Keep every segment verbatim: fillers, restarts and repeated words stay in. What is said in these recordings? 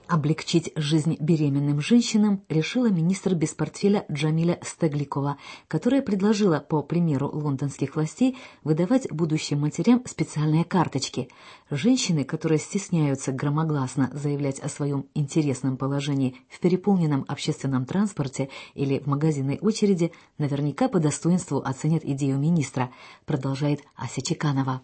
Облегчить жизнь беременным женщинам решила министр без портфеля Джамиля Стегликова, которая предложила, по примеру лондонских властей, выдавать будущим матерям специальные карточки. Женщины, которые стесняются громогласно заявлять о своем интересном положении в переполненном общественном транспорте или в магазинной очереди, наверняка по достоинству оценят идею министра, продолжает Ася Чеканова.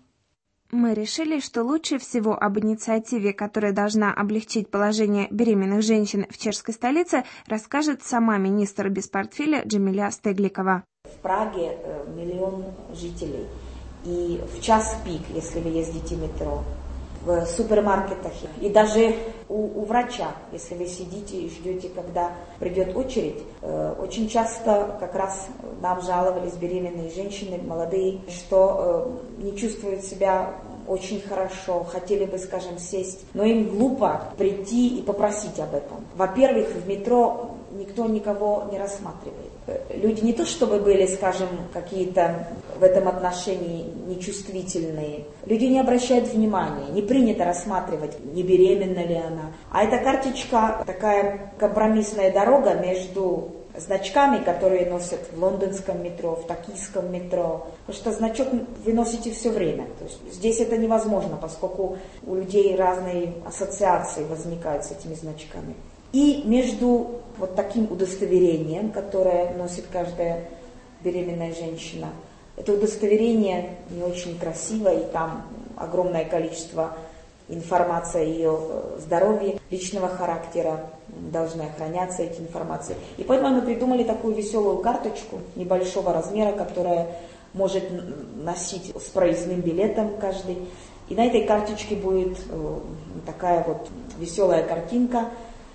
Мы решили, что лучше всего об инициативе, которая должна облегчить положение беременных женщин в чешской столице, расскажет сама министр без портфеля Джамиля Стегликова. В Праге миллион жителей, и в час пик, если вы ездите в метро, в супермаркетах и даже у, у врача, если вы сидите и ждете, когда придет очередь, э, очень часто как раз нам жаловались беременные женщины, молодые, что э, не чувствуют себя очень хорошо, хотели бы, скажем, сесть, но им глупо прийти и попросить об этом. Во-первых, в метро никто никого не рассматривает. Люди не то чтобы были, скажем, какие-то в этом отношении нечувствительные. Люди не обращают внимания, не принято рассматривать, не беременна ли она. А эта карточка такая компромиссная дорога между значками, которые носят в лондонском метро, в токийском метро. Потому что значок вы носите все время. То есть здесь это невозможно, поскольку у людей разные ассоциации возникают с этими значками. И между вот таким удостоверением, которое носит каждая беременная женщина, это удостоверение не очень красивое, и там огромное количество информации о ее здоровье, личного характера, должны охраняться эти информации. И поэтому мы придумали такую веселую карточку небольшого размера, которая может носить с проездным билетом каждый. И на этой карточке будет такая вот веселая картинка.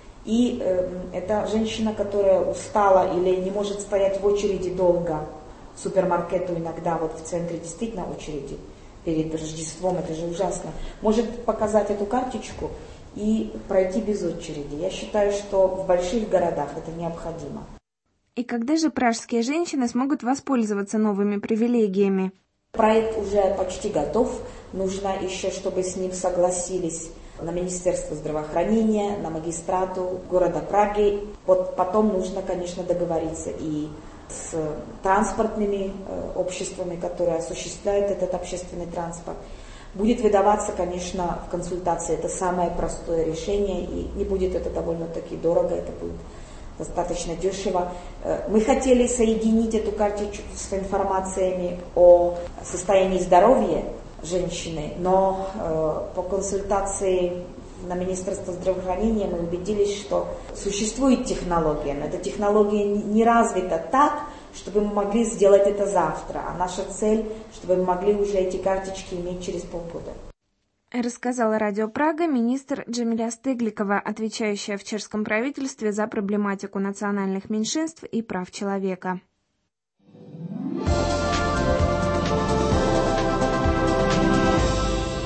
И э, это женщина, которая устала или не может стоять в очереди долго в супермаркету, иногда вот в центре действительно очереди перед Рождеством, это же ужасно, может показать эту карточку и пройти без очереди. Я считаю, что в больших городах это необходимо. И когда же пражские женщины смогут воспользоваться новыми привилегиями? Проект уже почти готов. Нужно еще, чтобы с ним согласились на Министерство здравоохранения, на магистрату города Праги. Вот потом нужно, конечно, договориться и с транспортными э, обществами, которые осуществляют этот общественный транспорт. Будет выдаваться, конечно, в консультации. Это самое простое решение, и не будет это довольно-таки дорого, это будет достаточно дешево. Мы хотели соединить эту карточку с информациями о состоянии здоровья женщины, но э, по консультации на Министерство здравоохранения мы убедились, что существует технология, но эта технология не развита так, чтобы мы могли сделать это завтра, а наша цель, чтобы мы могли уже эти карточки иметь через полгода. Рассказала Радио Прага министр Джамиля Стегликова, отвечающая в чешском правительстве за проблематику национальных меньшинств и прав человека.